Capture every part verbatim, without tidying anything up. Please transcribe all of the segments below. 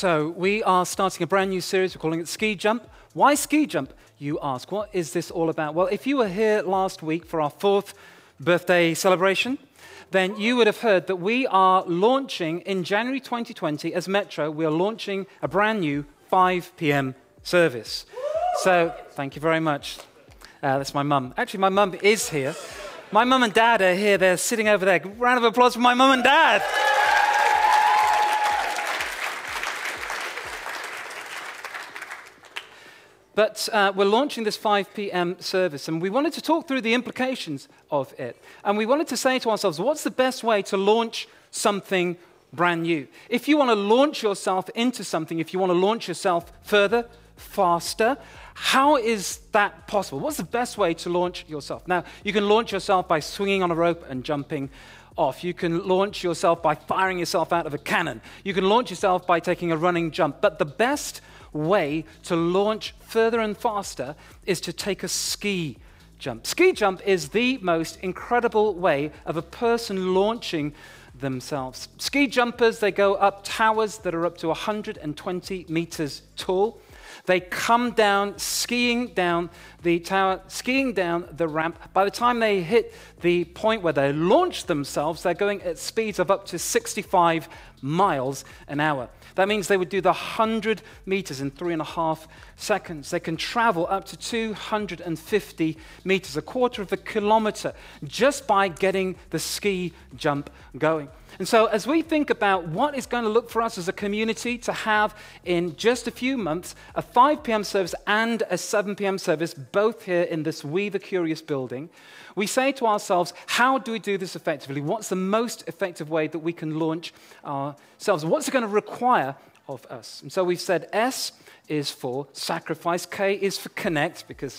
So we are starting a brand new series. We're calling it Ski Jump. Why Ski Jump, you ask? What is this all about? Well, if you were here last week for our fourth birthday celebration, then you would have heard that we are launching in January twenty twenty as Metro. We are launching a brand new five p m service. So thank you very much. Uh, that's my mum. Actually, my mum is here. My mum and dad are here. They're sitting over there. Round of applause for my mum and dad. But uh, we're launching this five p m service, and we wanted to talk through the implications of it. And we wanted to say to ourselves, what's the best way to launch something brand new? If you want to launch yourself into something, if you want to launch yourself further, faster, how is that possible? What's the best way to launch yourself? Now, you can launch yourself by swinging on a rope and jumping off. You can launch yourself by firing yourself out of a cannon. You can launch yourself by taking a running jump. But the best way to launch further and faster is to take a ski jump. Ski jump is the most incredible way of a person launching themselves. Ski jumpers, they go up towers that are up to one hundred twenty meters tall. They come down, skiing down the tower, skiing down the ramp. By the time they hit the point where they launch themselves, they're going at speeds of up to sixty-five miles an hour. That means they would do the one hundred meters in three and a half seconds. They can travel up to two hundred fifty meters, a quarter of a kilometer, just by getting the ski jump going. And so as we think about what is going to look for us as a community to have in just a few months, a five p m service and a seven p m service, both here in this We the Curious building, we say to ourselves, how do we do this effectively? What's the most effective way that we can launch ourselves? What's it going to require of us? And so we've said S is for sacrifice, K is for connect, because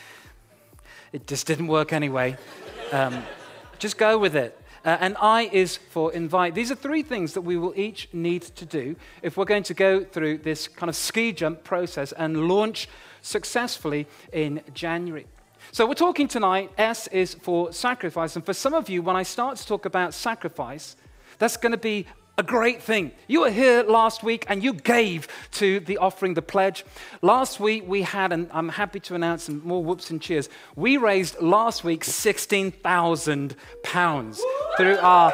it just didn't work anyway. Um, just go with it. Uh, and I is for invite. These are three things that we will each need to do if we're going to go through this kind of ski jump process and launch successfully in January. So we're talking tonight, S is for sacrifice. And for some of you, when I start to talk about sacrifice, that's going to be a great thing. You were here last week and you gave to the offering, the pledge. Last week we had, and I'm happy to announce some more whoops and cheers, we raised last week sixteen thousand pounds through our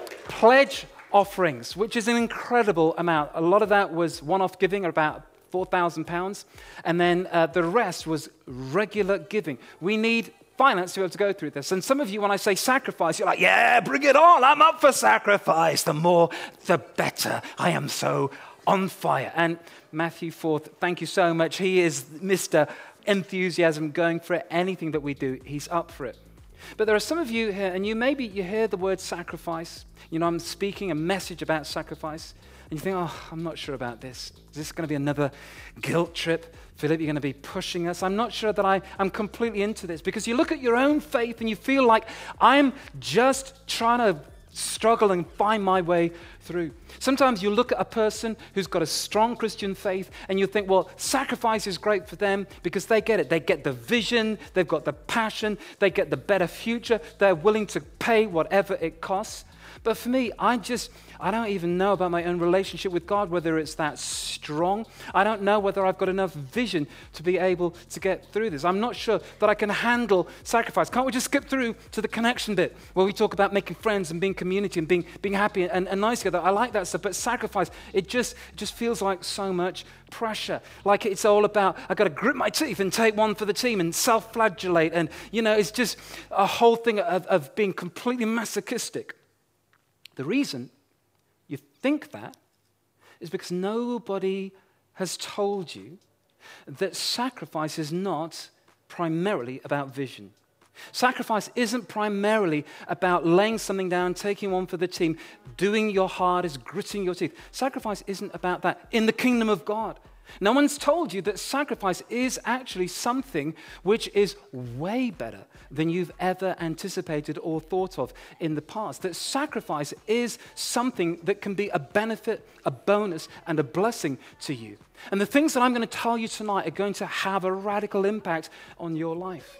pledge offerings, which is an incredible amount. A lot of that was one-off giving, about four thousand pounds, and then uh, the rest was regular giving. We need finance to be able to go through this. And some of you, when I say sacrifice, you're like, yeah, bring it on. I'm up for sacrifice. The more, the better. I am so on fire. And Matthew Forth, thank you so much. He is Mister Enthusiasm, going for it. Anything that we do, he's up for it. But there are some of you here, and you maybe you hear the word sacrifice. You know, I'm speaking a message about sacrifice, and you think, oh, I'm not sure about this. Is this going to be another guilt trip? Philip, you're going to be pushing us. I'm not sure that I, I'm completely into this, because you look at your own faith and you feel like I'm just trying to struggle and find my way through. Sometimes you look at a person who's got a strong Christian faith and you think, well, sacrifice is great for them because they get it. They get the vision, they've got the passion, they get the better future, they're willing to pay whatever it costs. But for me, I just, I don't even know about my own relationship with God, whether it's that strong. I don't know whether I've got enough vision to be able to get through this. I'm not sure that I can handle sacrifice. Can't we just skip through to the connection bit where we talk about making friends and being community and being, being happy and, and nice together? I like that stuff, but sacrifice, it just, it just feels like so much pressure. Like it's all about, I've got to grit my teeth and take one for the team and self-flagellate. And, you know, it's just a whole thing of, of being completely masochistic. The reason you think that is because nobody has told you that sacrifice is not primarily about vision. Sacrifice isn't primarily about laying something down, taking one for the team, doing your hardest, gritting your teeth. Sacrifice isn't about that in the kingdom of God. No one's told you that sacrifice is actually something which is way better than you've ever anticipated or thought of in the past. That sacrifice is something that can be a benefit, a bonus, and a blessing to you. And the things that I'm going to tell you tonight are going to have a radical impact on your life.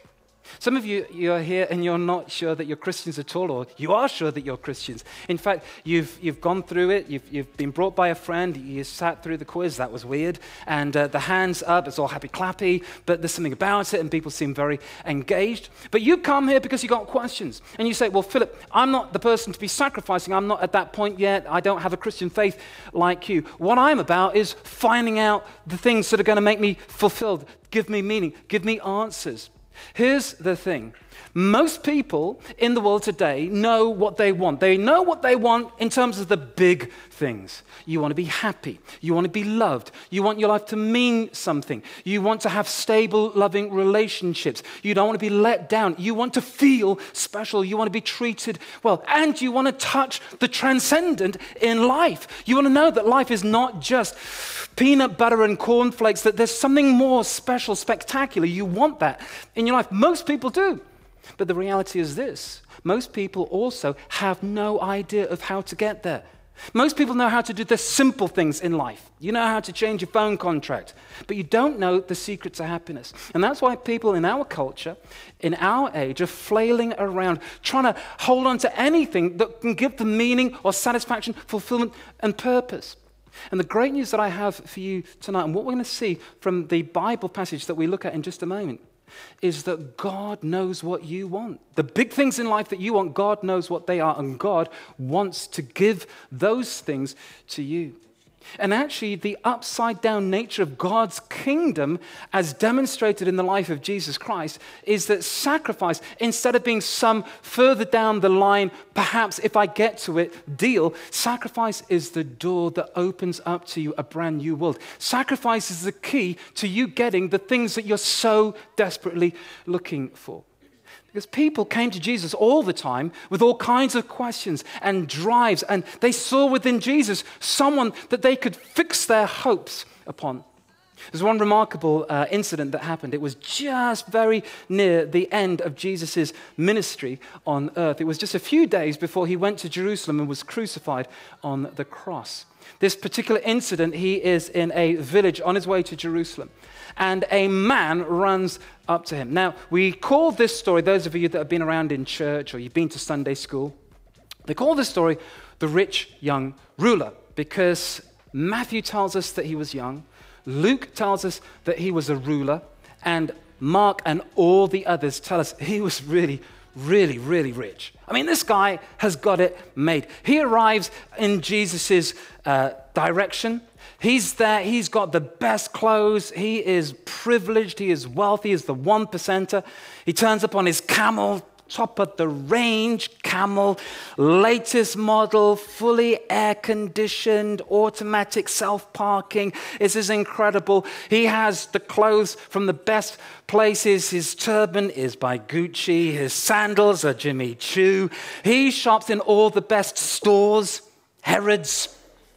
Some of you, you're here and you're not sure that you're Christians at all, or you are sure that you're Christians. In fact, you've, you've gone through it, you've, you've been brought by a friend, you sat through the quiz, that was weird, and uh, the hands up, it's all happy clappy, but there's something about it and people seem very engaged. But you come here because you've got questions, and you say, well, Philip, I'm not the person to be sacrificing, I'm not at that point yet, I don't have a Christian faith like you. What I'm about is finding out the things that are going to make me fulfilled, give me meaning, give me answers. Here's the thing. Most people in the world today know what they want. They know what they want in terms of the big things. You want to be happy. You want to be loved. You want your life to mean something. You want to have stable, loving relationships. You don't want to be let down. You want to feel special. You want to be treated well. And you want to touch the transcendent in life. You want to know that life is not just peanut butter and cornflakes, that there's something more special, spectacular. You want that in your life. Most people do. But the reality is this. Most people also have no idea of how to get there. Most people know how to do the simple things in life. You know how to change your phone contract, but you don't know the secret to happiness. And that's why people in our culture, in our age, are flailing around, trying to hold on to anything that can give them meaning or satisfaction, fulfillment, and purpose. And the great news that I have for you tonight, and what we're going to see from the Bible passage that we look at in just a moment, is that God knows what you want. The big things in life that you want, God knows what they are, and God wants to give those things to you. And actually, the upside-down nature of God's kingdom, as demonstrated in the life of Jesus Christ, is that sacrifice, instead of being some further down the line, perhaps if I get to it, deal, sacrifice is the door that opens up to you a brand new world. Sacrifice is the key to you getting the things that you're so desperately looking for. Because people came to Jesus all the time with all kinds of questions and drives, and they saw within Jesus someone that they could fix their hopes upon. There's one remarkable uh, incident that happened. It was just very near the end of Jesus' ministry on earth. It was just a few days before he went to Jerusalem and was crucified on the cross. This particular incident, he is in a village on his way to Jerusalem, and a man runs up to him. Now, we call this story, those of you that have been around in church or you've been to Sunday school, they call this story the rich young ruler, because Matthew tells us that he was young, Luke tells us that he was a ruler, and Mark and all the others tell us he was really, really, really rich. I mean, this guy has got it made. He arrives in Jesus' uh, direction. He's there, he's got the best clothes, he is privileged, he is wealthy, he is the one percenter. He turns up on his camel, top of the range camel, latest model, fully air-conditioned, automatic self-parking. This is incredible. He has the clothes from the best places. His turban is by Gucci, his sandals are Jimmy Choo. He shops in all the best stores, Herod's.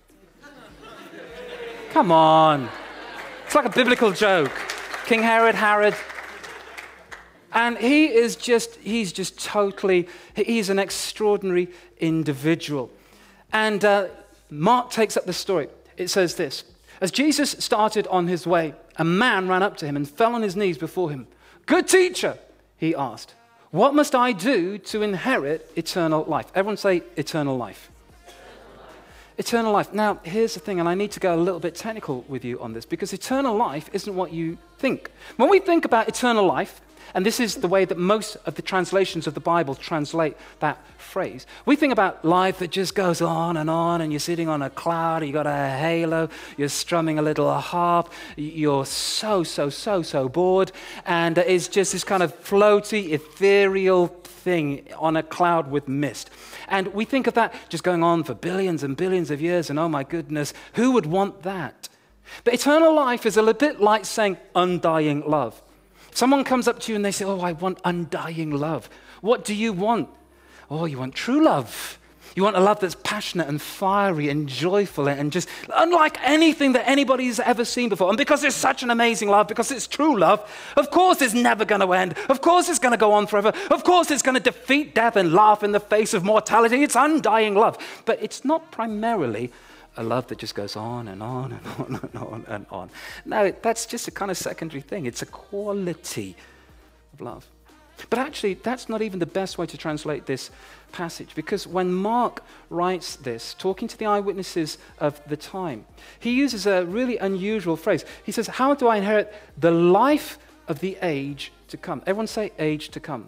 Come on. It's like a biblical joke. King Herod, Herod. And he is just, he's just totally, he's an extraordinary individual. And uh, Mark takes up the story. It says this: as Jesus started on his way, a man ran up to him and fell on his knees before him. "Good teacher," he asked, "what must I do to inherit eternal life?" Everyone say eternal life. Eternal life. Now, here's the thing, and I need to go a little bit technical with you on this, because eternal life isn't what you think. When we think about eternal life, and this is the way that most of the translations of the Bible translate that phrase, we think about life that just goes on and on, and you're sitting on a cloud, you got a halo, you're strumming a little harp, you're so, so, so, so bored, and it's just this kind of floaty, ethereal thing on a cloud with mist. And we think of that just going on for billions and billions of years, and oh my goodness, who would want that? But eternal life is a little bit like saying undying love. Someone comes up to you and they say, "Oh, I want undying love." What do you want? Oh, you want true love. You want a love that's passionate and fiery and joyful and just unlike anything that anybody's ever seen before. And because it's such an amazing love, because it's true love, of course it's never going to end. Of course it's going to go on forever. Of course it's going to defeat death and laugh in the face of mortality. It's undying love. But it's not primarily a love that just goes on and on and on and on and on. No, that's just a kind of secondary thing. It's a quality of love. But actually, that's not even the best way to translate this passage, because when Mark writes this, talking to the eyewitnesses of the time, he uses a really unusual phrase. He says, how do I inherit the life of the age to come? Everyone say age to come.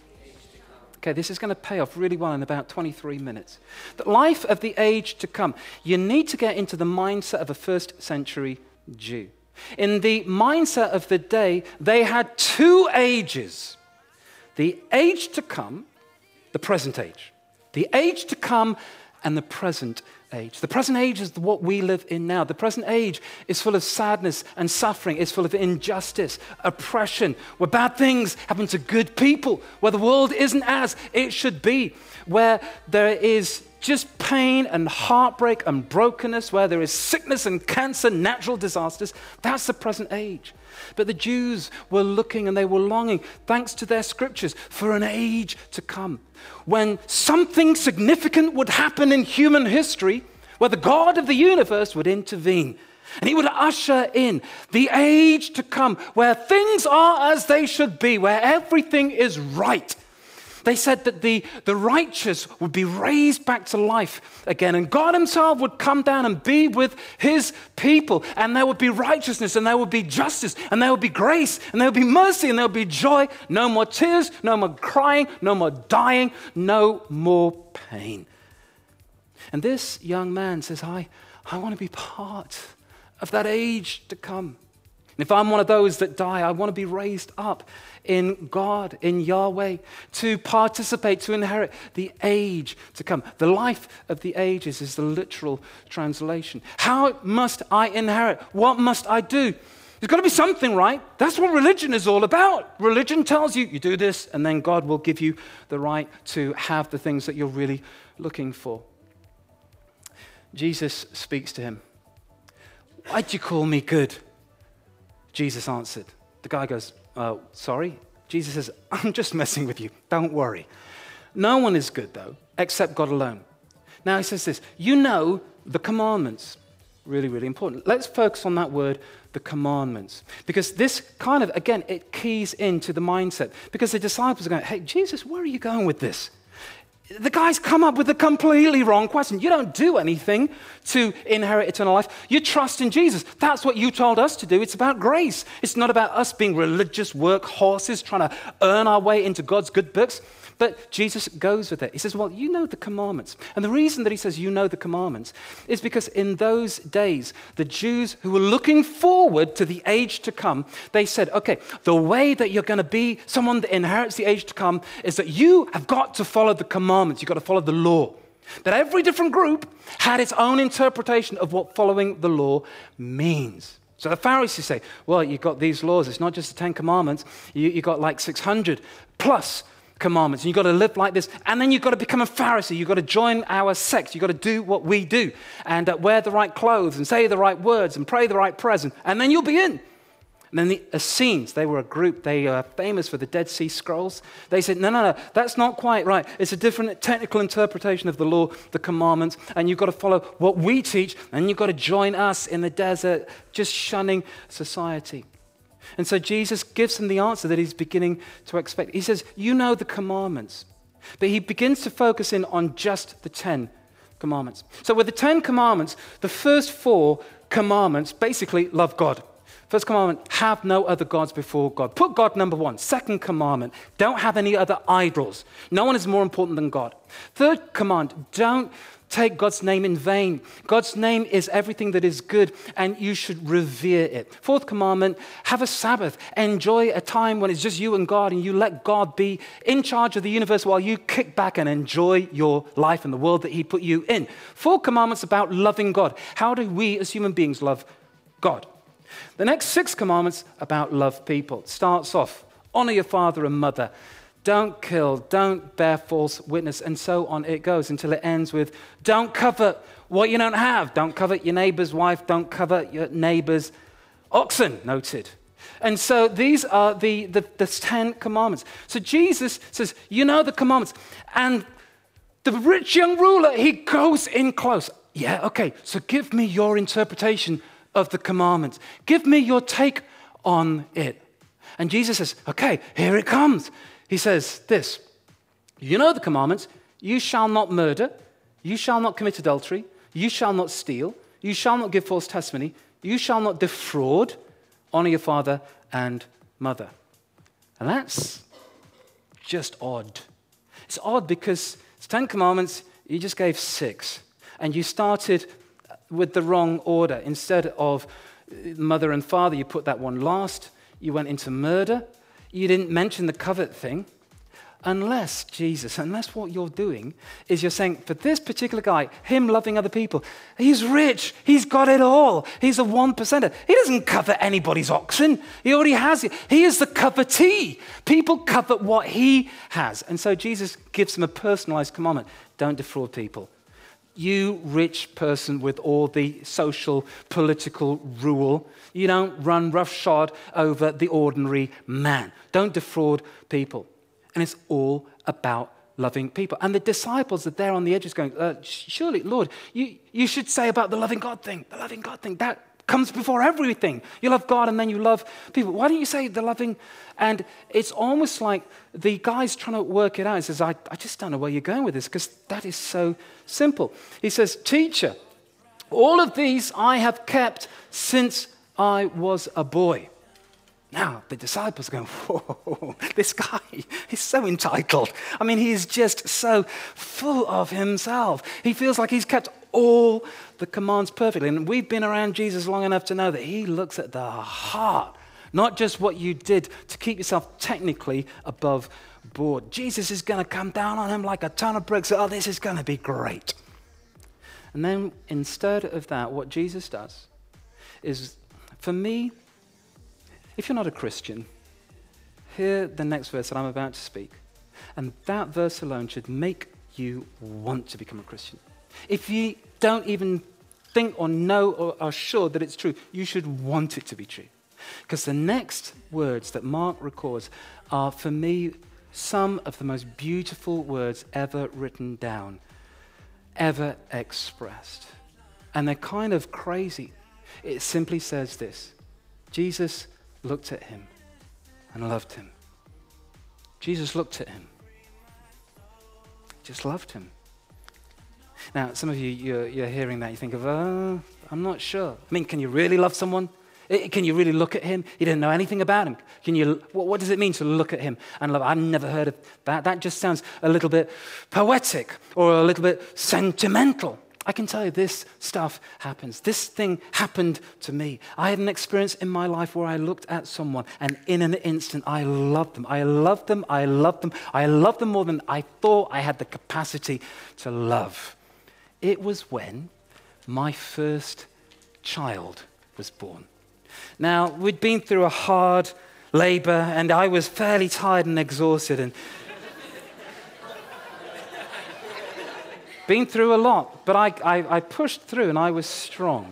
Okay, this is going to pay off really well in about twenty-three minutes. The life of the age to come. You need to get into the mindset of a first century Jew. In the mindset of the day, they had two ages. The age to come, the present age. The age to come and the present age. The present age is what we live in now. The present age is full of sadness and suffering. It's full of injustice, oppression, where bad things happen to good people, where the world isn't as it should be, where there is just pain and heartbreak and brokenness, where there is sickness and cancer, natural disasters. That's the present age. But the Jews were looking and they were longing, thanks to their scriptures, for an age to come when something significant would happen in human history, where the God of the universe would intervene. And he would usher in the age to come where things are as they should be, where everything is right. They said that the, the righteous would be raised back to life again, and God himself would come down and be with his people, and there would be righteousness, and there would be justice, and there would be grace, and there would be mercy, and there would be joy. No more tears, no more crying, no more dying, no more pain. And this young man says, I, I want to be part of that age to come. And if I'm one of those that die, I want to be raised up in God, in Yahweh, to participate, to inherit the age to come. The life of the ages is the literal translation. How must I inherit? What must I do? There's got to be something, right? That's what religion is all about. Religion tells you, you do this, and then God will give you the right to have the things that you're really looking for. Jesus speaks to him. Why'd you call me good? Jesus answered. The guy goes, uh, sorry? Jesus says, I'm just messing with you. Don't worry. No one is good, though, except God alone. Now he says this, you know the commandments. Really, really important. Let's focus on that word, the commandments. Because this kind of, again, it keys into the mindset. Because the disciples are going, hey, Jesus, where are you going with this? The guy's come up with a completely wrong question. You don't do anything to inherit eternal life. You trust in Jesus. That's what you told us to do. It's about grace. It's not about us being religious workhorses trying to earn our way into God's good books. But Jesus goes with it. He says, well, you know the commandments. And the reason that he says you know the commandments is because in those days, the Jews who were looking forward to the age to come, they said, okay, the way that you're going to be someone that inherits the age to come is that you have got to follow the commandments. You've got to follow the law. That every different group had its own interpretation of what following the law means. So the Pharisees say, well, you've got these laws. It's not just the Ten Commandments. You, you've got like six hundred plus commandments, and you've got to live like this, and then you've got to become a Pharisee. You've got to join our sect. You've got to do what we do, and uh, wear the right clothes, and say the right words, and pray the right prayers, and then you'll be in. And then the Essenes, they were a group, they are famous for the Dead Sea Scrolls. They said, no, no, no, that's not quite right. It's a different technical interpretation of the law, the commandments, and you've got to follow what we teach, and you've got to join us in the desert, just shunning society. And so Jesus gives them the answer that he's beginning to expect. He says, you know the commandments. But he begins to focus in on just the Ten Commandments. So with the Ten Commandments, the first four commandments basically love God. First commandment, have no other gods before God. Put God number one. Second commandment, don't have any other idols. No one is more important than God. Third command, don't take God's name in vain. God's name is everything that is good, and you should revere it. Fourth commandment, have a Sabbath. Enjoy a time when it's just you and God, and you let God be in charge of the universe while you kick back and enjoy your life and the world that he put you in. Four commandments about loving God. How do we as human beings love God? The next six commandments about love people. It starts off, honor your father and mother. Don't kill, don't bear false witness, and so on it goes until it ends with, don't covet what you don't have. Don't covet your neighbor's wife. Don't covet your neighbor's oxen, noted. And so these are the, the, the Ten Commandments. So Jesus says, you know the commandments. And the rich young ruler, he goes in close. Yeah, okay, so give me your interpretation of the commandments. Give me your take on it. And Jesus says, okay, here it comes. He says this, you know the commandments, you shall not murder, you shall not commit adultery, you shall not steal, you shall not give false testimony, you shall not defraud, honor your father and mother. And that's just odd. It's odd because it's Ten Commandments, you just gave six. And you started with the wrong order. Instead of mother and father, you put that one last. You went into murder. You didn't mention the covet thing. Unless, Jesus, unless what you're doing is you're saying, for this particular guy, him loving other people, he's rich, he's got it all, he's a one percenter. He doesn't covet anybody's oxen, he already has it. He is the covetee. People covet what he has. And so Jesus gives him a personalized commandment. Don't defraud people. You rich person with all the social, political rule, you don't run roughshod over the ordinary man. Don't defraud people. And it's all about loving people. And the disciples are there on the edges going, uh, surely, Lord, you, you should say about the loving God thing, the loving God thing. That comes before everything. You love God and then you love people. Why don't you say the loving? And it's almost like the guy's trying to work it out. He says, I, I just don't know where you're going with this because that is so simple. He says, teacher, all of these I have kept since I was a boy. Now, the disciples are going, whoa, this guy is so entitled. I mean, he is just so full of himself. He feels like he's kept all the commands perfectly. And we've been around Jesus long enough to know that he looks at the heart, not just what you did to keep yourself technically above board. Jesus is going to come down on him like a ton of bricks. Oh, this is going to be great. And then instead of that, what Jesus does is, for me, if you're not a Christian, hear the next verse that I'm about to speak. And that verse alone should make you want to become a Christian. If you don't even think or know or are sure that it's true, you should want it to be true. Because the next words that Mark records are, for me, some of the most beautiful words ever written down, ever expressed. And they're kind of crazy. It simply says this: Jesus looked at him and loved him. Jesus looked at him, just loved him. Now, some of you, you're, you're hearing that, you think of, oh, I'm not sure. I mean, can you really love someone? Can you really look at him? You didn't know anything about him. Can you? What, what does it mean to look at him and love? I've never heard of that. That just sounds a little bit poetic or a little bit sentimental. I can tell you this stuff happens. This thing happened to me. I had an experience in my life where I looked at someone and in an instant I loved them. I loved them. I loved them. I loved them more than I thought I had the capacity to love. It was when my first child was born. Now, we'd been through a hard labor and I was fairly tired and exhausted and been through a lot, but I, I, I pushed through and I was strong.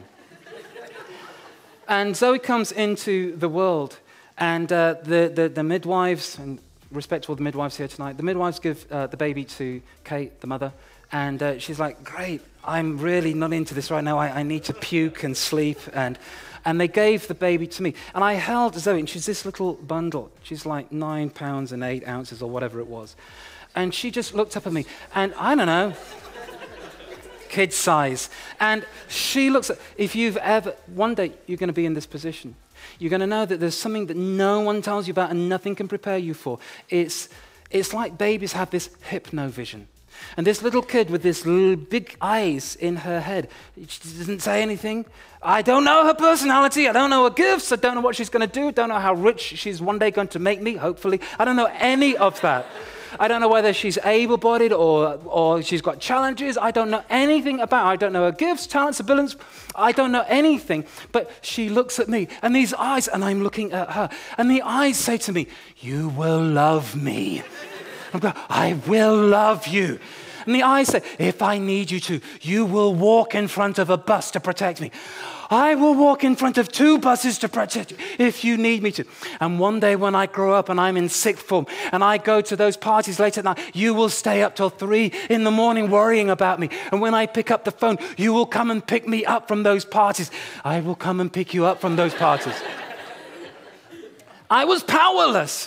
And Zoe comes into the world, and uh, the, the, the midwives, and respect to all the midwives here tonight, the midwives give uh, the baby to Kate, the mother, and uh, she's like, great, I'm really not into this right now. I, I need to puke and sleep. And, and they gave the baby to me. And I held Zoe, and she's this little bundle. She's like nine pounds and eight ounces or whatever it was. And she just looked up at me, and I don't know, kid size. And she looks at, if you've ever, one day you're going to be in this position. You're going to know that there's something that no one tells you about and nothing can prepare you for. It's, it's like babies have this hypnovision. And this little kid with this little big eyes in her head, she doesn't say anything. I don't know her personality. I don't know her gifts. I don't know what she's going to do. I don't know how rich she's one day going to make me, hopefully. I don't know any of that. I don't know whether she's able-bodied or, or she's got challenges. I don't know anything about her. I don't know her gifts, talents, abilities. I don't know anything. But she looks at me, and these eyes, and I'm looking at her, and the eyes say to me, you will love me. I'm going, I will love you. And the eyes say, if I need you to, you will walk in front of a bus to protect me. I will walk in front of two buses to protect you if you need me to. And one day when I grow up and I'm in sixth form and I go to those parties late at night, you will stay up till three in the morning worrying about me. And when I pick up the phone, you will come and pick me up from those parties. I will come and pick you up from those parties. I was powerless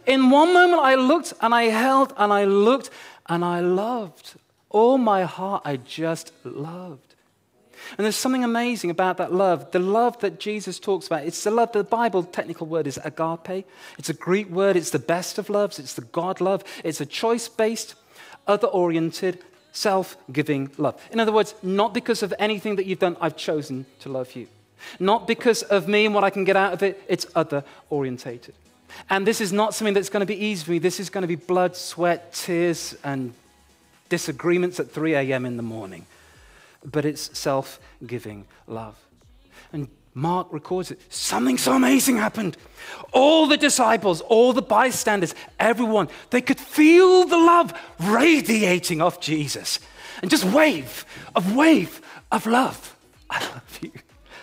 In one moment, I looked and I held and I looked and I loved. All my heart, I just loved. And there's something amazing about that love. The love that Jesus talks about, it's the love, the Bible technical word is agape. It's a Greek word. It's the best of loves. It's the God love. It's a choice-based, other-oriented, self-giving love. In other words, not because of anything that you've done, I've chosen to love you. Not because of me and what I can get out of it, it's other-orientated. And this is not something that's going to be easy for me. This is going to be blood, sweat, tears, and disagreements at three a.m. in the morning. But it's self-giving love. And Mark records it. Something so amazing happened. All the disciples, all the bystanders, everyone, they could feel the love radiating off Jesus. And just wave, a wave of love. I love you.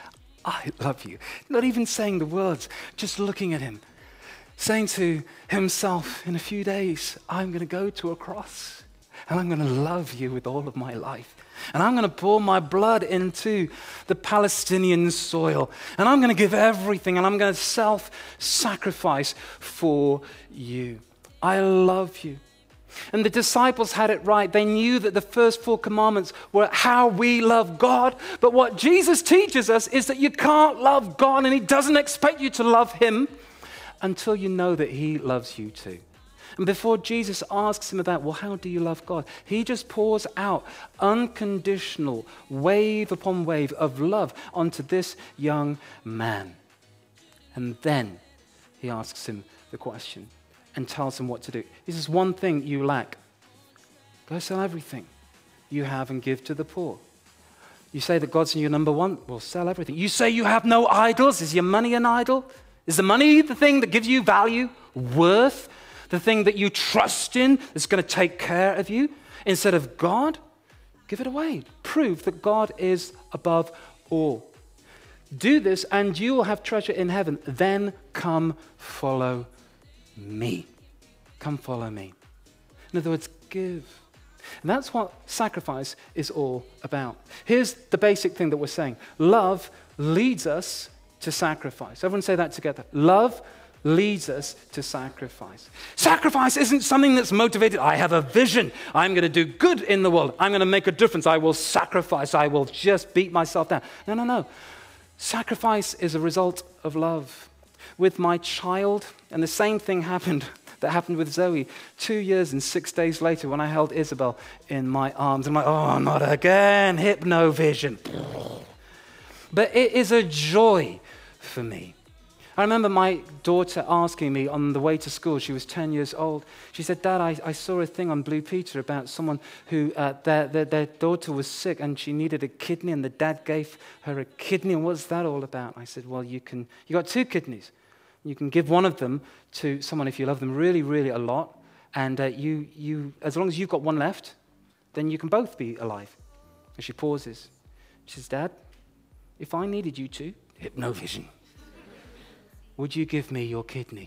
I love you. Not even saying the words, just looking at him. Saying to himself, in a few days, I'm going to go to a cross. And I'm going to love you with all of my life. And I'm going to pour my blood into the Palestinian soil. And I'm going to give everything. And I'm going to self-sacrifice for you. I love you. And the disciples had it right. They knew that the first four commandments were how we love God. But what Jesus teaches us is that you can't love God, and he doesn't expect you to love him until you know that he loves you too. And before Jesus asks him about, well, how do you love God? He just pours out unconditional wave upon wave of love onto this young man. And then he asks him the question and tells him what to do. He says, one thing you lack. Go sell everything you have and give to the poor. You say that God's your number one? Well, sell everything. You say you have no idols? Is your money an idol? Is the money the thing that gives you value, worth? The thing that you trust in that's going to take care of you instead of God? Give it away. Prove that God is above all. Do this and you will have treasure in heaven. Then come follow me. Come follow me. In other words, give. And that's what sacrifice is all about. Here's the basic thing that we're saying. Love leads us to sacrifice. Everyone say that together. Love leads us to sacrifice. Sacrifice isn't something that's motivated. I have a vision. I'm going to do good in the world. I'm going to make a difference. I will sacrifice. I will just beat myself down. No, no, no. Sacrifice is a result of love. With my child, and the same thing happened that happened with Zoe two years and six days later when I held Isabel in my arms. I'm like, oh, not again, hypnovision. But it is a joy for me. I remember my daughter asking me on the way to school, she was ten years old, she said, Dad, I, I saw a thing on Blue Peter about someone who, uh, their, their, their daughter was sick and she needed a kidney and the dad gave her a kidney, and what's that all about? I said, well, you can, you got two kidneys. You can give one of them to someone if you love them really, really a lot, and uh, you, you, as long as you've got one left, then you can both be alive. And she pauses. She says, Dad, if I needed you to, hypnovision, would you give me your kidney?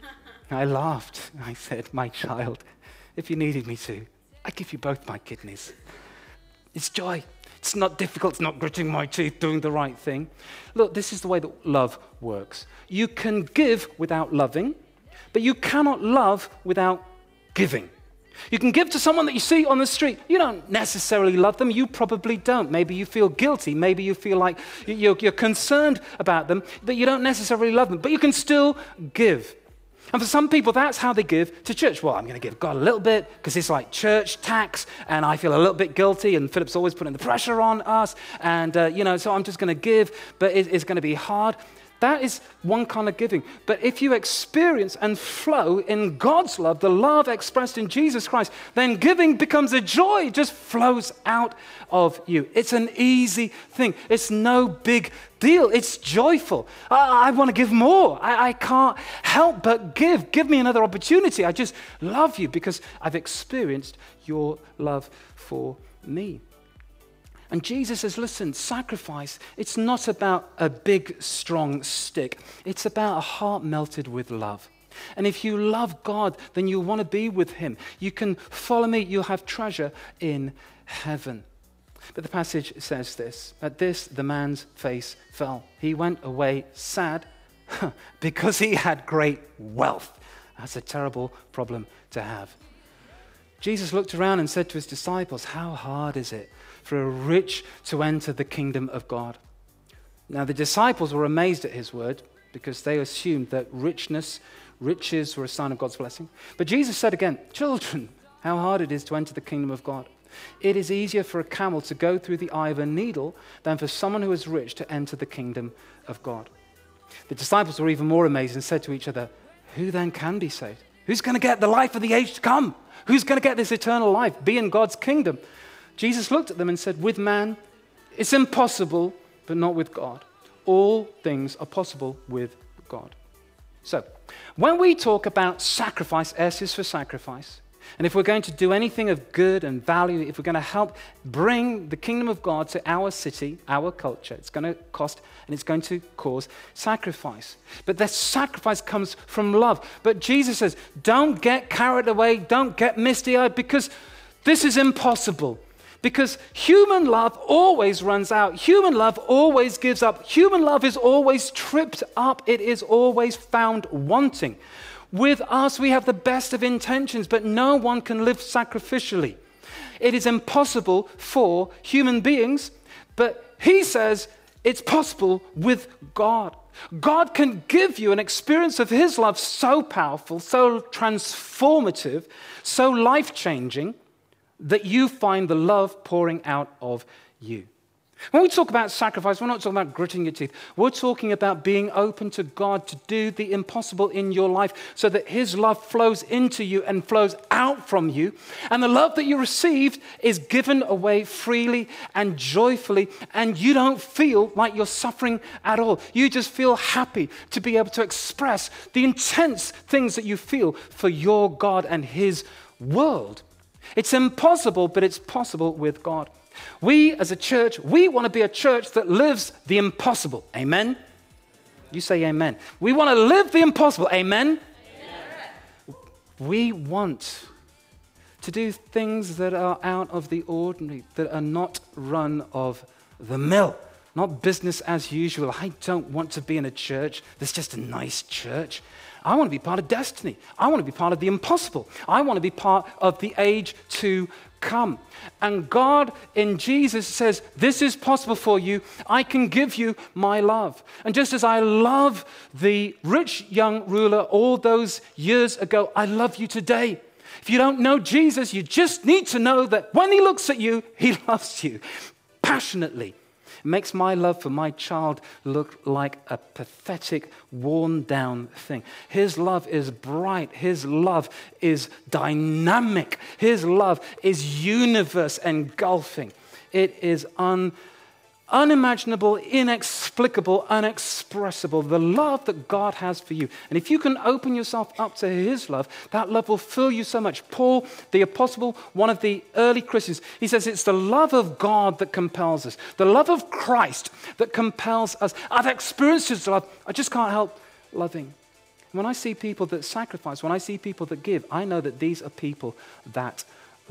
I laughed. I said, my child, if you needed me to, I'd give you both my kidneys. It's joy. It's not difficult. It's not gritting my teeth, doing the right thing. Look, this is the way that love works. You can give without loving, but you cannot love without giving. You can give to someone that you see on the street. You don't necessarily love them. You probably don't. Maybe you feel guilty. Maybe you feel like you're, you're concerned about them, but you don't necessarily love them. But you can still give. And for some people, that's how they give to church. Well, I'm going to give God a little bit because it's like church tax, and I feel a little bit guilty, and Philip's always putting the pressure on us, and, uh, you know, so I'm just going to give, but it, it's going to be hard. That is one kind of giving. But if you experience and flow in God's love, the love expressed in Jesus Christ, then giving becomes a joy. It just flows out of you. It's an easy thing. It's no big deal. It's joyful. I, I want to give more. I, I can't help but give. Give me another opportunity. I just love you because I've experienced your love for me. And Jesus says, listen, sacrifice, it's not about a big, strong stick. It's about a heart melted with love. And if you love God, then you'll want to be with him. You can follow me. You'll have treasure in heaven. But the passage says this. At this, the man's face fell. He went away sad because he had great wealth. That's a terrible problem to have. Jesus looked around and said to his disciples, how hard is it for a rich to enter the kingdom of God? Now, the disciples were amazed at his word because they assumed that richness, riches were a sign of God's blessing. But Jesus said again, children, how hard it is to enter the kingdom of God. It is easier for a camel to go through the eye of a needle than for someone who is rich to enter the kingdom of God. The disciples were even more amazed and said to each other, who then can be saved? Who's going to get the life of the age to come? Who's going to get this eternal life, be in God's kingdom? Jesus looked at them and said, with man, it's impossible, but not with God. All things are possible with God. So, when we talk about sacrifice, S is for sacrifice. And if we're going to do anything of good and value, if we're going to help bring the kingdom of God to our city, our culture, it's going to cost and it's going to cause sacrifice. But that sacrifice comes from love. But Jesus says, don't get carried away, don't get misty-eyed, because this is impossible. Because human love always runs out. Human love always gives up. Human love is always tripped up. It is always found wanting. With us, we have the best of intentions, but no one can live sacrificially. It is impossible for human beings, but he says it's possible with God. God can give you an experience of his love so powerful, so transformative, so life-changing, that you find the love pouring out of you. When we talk about sacrifice, we're not talking about gritting your teeth. We're talking about being open to God to do the impossible in your life so that his love flows into you and flows out from you. And the love that you received is given away freely and joyfully, and you don't feel like you're suffering at all. You just feel happy to be able to express the intense things that you feel for your God and his world. It's impossible, but it's possible with God. We as a church, we want to be a church that lives the impossible. Amen? You say amen. We want to live the impossible. Amen? Amen. We want to do things that are out of the ordinary, that are not run of the mill, not business as usual. I don't want to be in a church that's just a nice church. I want to be part of destiny. I want to be part of the impossible. I want to be part of the age to come. And God in Jesus says, this is possible for you. I can give you my love. And just as I love the rich young ruler all those years ago, I love you today. If you don't know Jesus, you just need to know that when he looks at you, he loves you passionately. It makes my love for my child look like a pathetic, worn-down thing. His love is bright. His love is dynamic. His love is universe engulfing. It is un, unimaginable, inexplicable, unexpressible, the love that God has for you. And if you can open yourself up to his love, that love will fill you so much. Paul, the apostle, one of the early Christians, he says it's the love of God that compels us, the love of Christ that compels us. I've experienced his love. I just can't help loving. When I see people that sacrifice, when I see people that give, I know that these are people that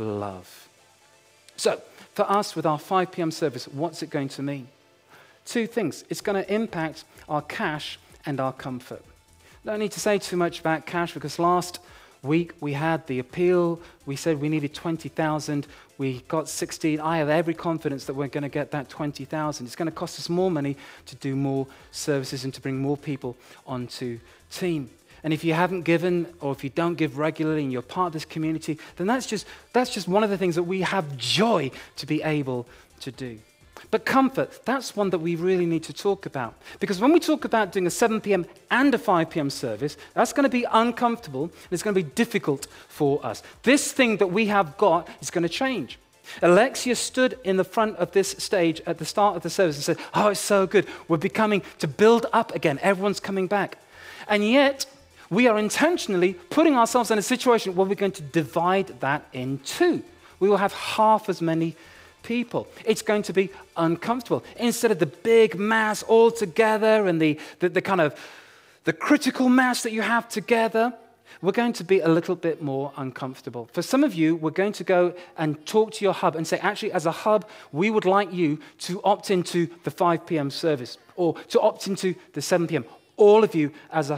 love. So, for us, with our five p.m. service, what's it going to mean? Two things. It's going to impact our cash and our comfort. I don't need to say too much about cash because last week we had the appeal. We said we needed twenty thousand. We got sixteen. I have every confidence that we're going to get that twenty thousand. It's going to cost us more money to do more services and to bring more people onto team. And if you haven't given, or if you don't give regularly and you're part of this community, then that's just, that's just one of the things that we have joy to be able to do. But comfort, that's one that we really need to talk about. Because when we talk about doing a seven p.m. and a five p.m. service, that's going to be uncomfortable and it's going to be difficult for us. This thing that we have got is going to change. Alexia stood in the front of this stage at the start of the service and said, oh, it's so good. We're becoming to build up again. Everyone's coming back. And yet, we are intentionally putting ourselves in a situation where we're going to divide that in two. We will have half as many people. It's going to be uncomfortable. Instead of the big mass all together and the, the, the kind of the critical mass that you have together, we're going to be a little bit more uncomfortable. For some of you, we're going to go and talk to your hub and say, actually, as a hub, we would like you to opt into the five p.m. service or to opt into the seven p.m. All of you as a hub.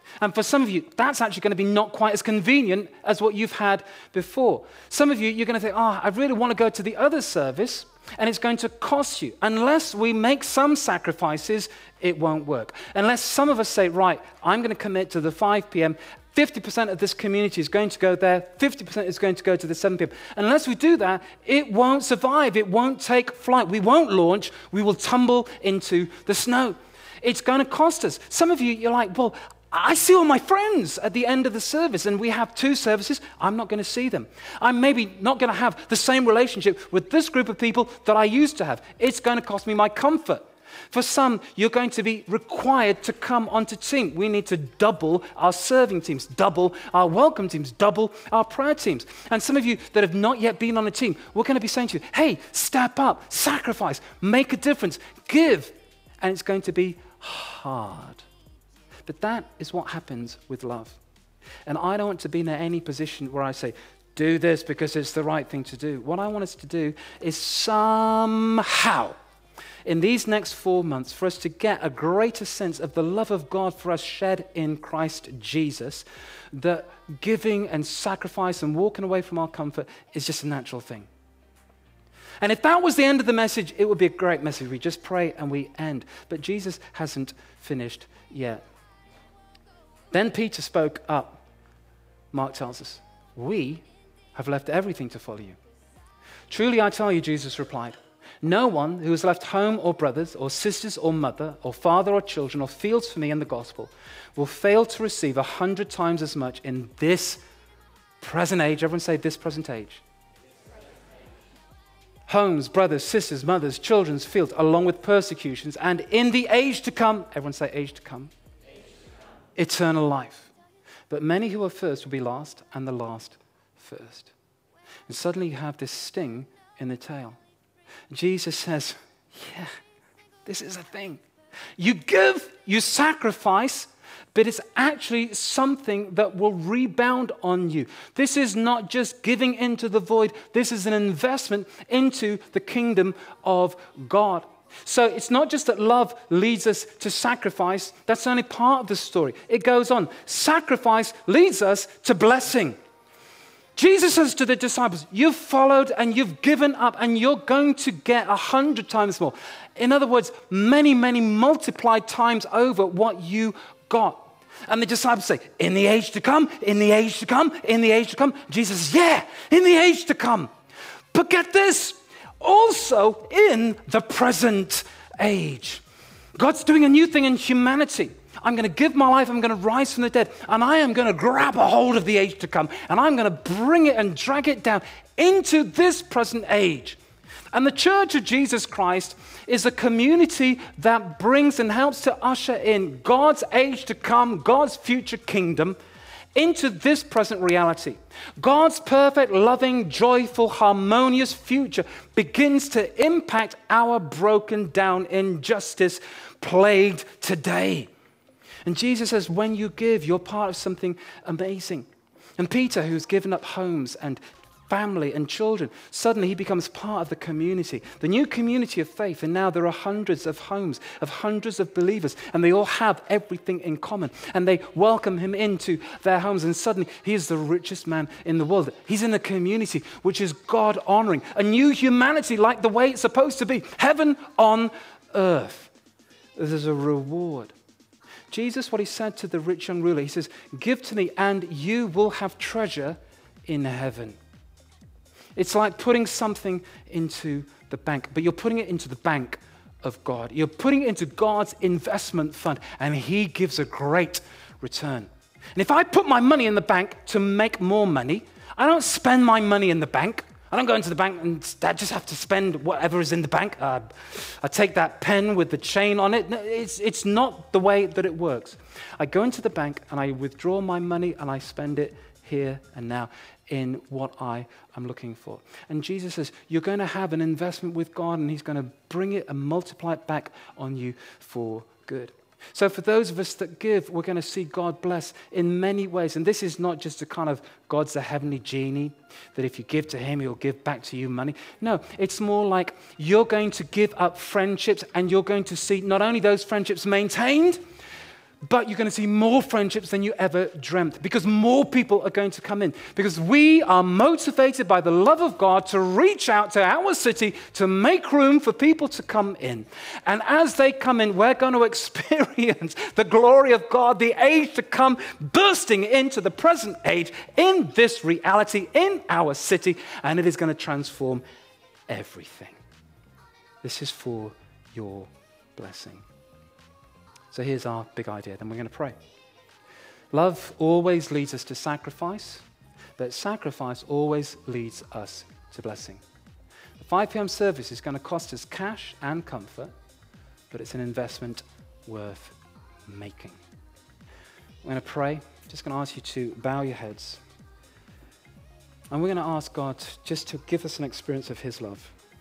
And for some of you, that's actually going to be not quite as convenient as what you've had before. Some of you, you're going to think, oh, I really want to go to the other service, and it's going to cost you. Unless we make some sacrifices, it won't work. Unless some of us say, right, I'm going to commit to the five p.m., fifty percent of this community is going to go there, fifty percent is going to go to the seven p.m. Unless we do that, it won't survive. It won't take flight. We won't launch. We will tumble into the snow. It's going to cost us. Some of you, you're like, well, I see all my friends at the end of the service, and we have two services. I'm not going to see them. I'm maybe not going to have the same relationship with this group of people that I used to have. It's going to cost me my comfort. For some, you're going to be required to come onto team. We need to double our serving teams, double our welcome teams, double our prayer teams. And some of you that have not yet been on a team, we're going to be saying to you, hey, step up, sacrifice, make a difference, give. And it's going to be hard. But that is what happens with love. And I don't want to be in any position where I say, do this because it's the right thing to do. What I want us to do is somehow, in these next four months, for us to get a greater sense of the love of God for us shed in Christ Jesus, that giving and sacrifice and walking away from our comfort is just a natural thing. And if that was the end of the message, it would be a great message. We just pray and we end. But Jesus hasn't finished yet. Then Peter spoke up. Mark tells us, we have left everything to follow you. Truly I tell you, Jesus replied, no one who has left home or brothers or sisters or mother or father or children or fields for me in the gospel will fail to receive a hundred times as much in this present age. Everyone say this present age. Homes, brothers, sisters, mothers, children's fields, along with persecutions, and in the age to come, everyone say age to come, eternal life. But many who are first will be last, and the last first. And suddenly you have this sting in the tail. Jesus says, yeah, this is a thing. You give, you sacrifice, but it's actually something that will rebound on you. This is not just giving into the void. This is an investment into the kingdom of God. So it's not just that love leads us to sacrifice. That's only part of the story. It goes on. Sacrifice leads us to blessing. Jesus says to the disciples, you've followed and you've given up and you're going to get a hundred times more. In other words, many, many multiplied times over what you got. And the disciples say, in the age to come, in the age to come, in the age to come. Jesus says, yeah, in the age to come. But get this, also in the present age. God's doing a new thing in humanity. I'm going to give my life, I'm going to rise from the dead, and I am going to grab a hold of the age to come, and I'm going to bring it and drag it down into this present age. And the Church of Jesus Christ is a community that brings and helps to usher in God's age to come, God's future kingdom, into this present reality. God's perfect, loving, joyful, harmonious future begins to impact our broken down injustice plagued today. And Jesus says, when you give, you're part of something amazing. And Peter, who's given up homes and family and children, suddenly he becomes part of the community, the new community of faith. And now there are hundreds of homes, of hundreds of believers, and they all have everything in common. And they welcome him into their homes, and suddenly he is the richest man in the world. He's in a community which is God-honoring, a new humanity like the way it's supposed to be, heaven on earth. There's a reward. Jesus, what he said to the rich young ruler, he says, give to me and you will have treasure in heaven. It's like putting something into the bank, but you're putting it into the bank of God. You're putting it into God's investment fund, and he gives a great return. And if I put my money in the bank to make more money, I don't spend my money in the bank. I don't go into the bank and I just have to spend whatever is in the bank. Uh, I take that pen with the chain on it. It's, it's not the way that it works. I go into the bank and I withdraw my money and I spend it here and now in what I am looking for. And Jesus says, you're going to have an investment with God, and he's going to bring it and multiply it back on you for good. So for those of us that give, we're going to see God bless in many ways. And this is not just a kind of God's a heavenly genie, that if you give to him, he'll give back to you money. No, it's more like you're going to give up friendships, and you're going to see not only those friendships maintained, but you're going to see more friendships than you ever dreamt because more people are going to come in. Because we are motivated by the love of God to reach out to our city to make room for people to come in. And as they come in, we're going to experience the glory of God, the age to come, bursting into the present age in this reality in our city, and it is going to transform everything. This is for your blessing. So here's our big idea. Then we're going to pray. Love always leads us to sacrifice, but sacrifice always leads us to blessing. The five p.m. service is going to cost us cash and comfort, but it's an investment worth making. We're going to pray. Just going to ask you to bow your heads. And we're going to ask God just to give us an experience of his love.